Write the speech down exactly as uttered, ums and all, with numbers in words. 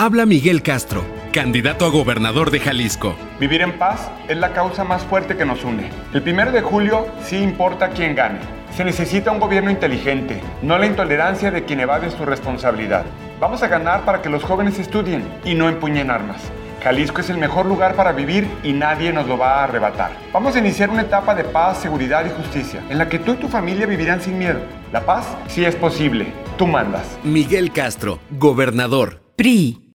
Habla Miguel Castro, candidato a gobernador de Jalisco. Vivir en paz es la causa más fuerte que nos une. El primero de julio sí importa quién gane. Se necesita un gobierno inteligente, no la intolerancia de quien evade su responsabilidad. Vamos a ganar para que los jóvenes estudien y no empuñen armas. Jalisco es el mejor lugar para vivir y nadie nos lo va a arrebatar. Vamos a iniciar una etapa de paz, seguridad y justicia, en la que tú y tu familia vivirán sin miedo. La paz sí es posible. Tú mandas. Miguel Castro, gobernador. P R I.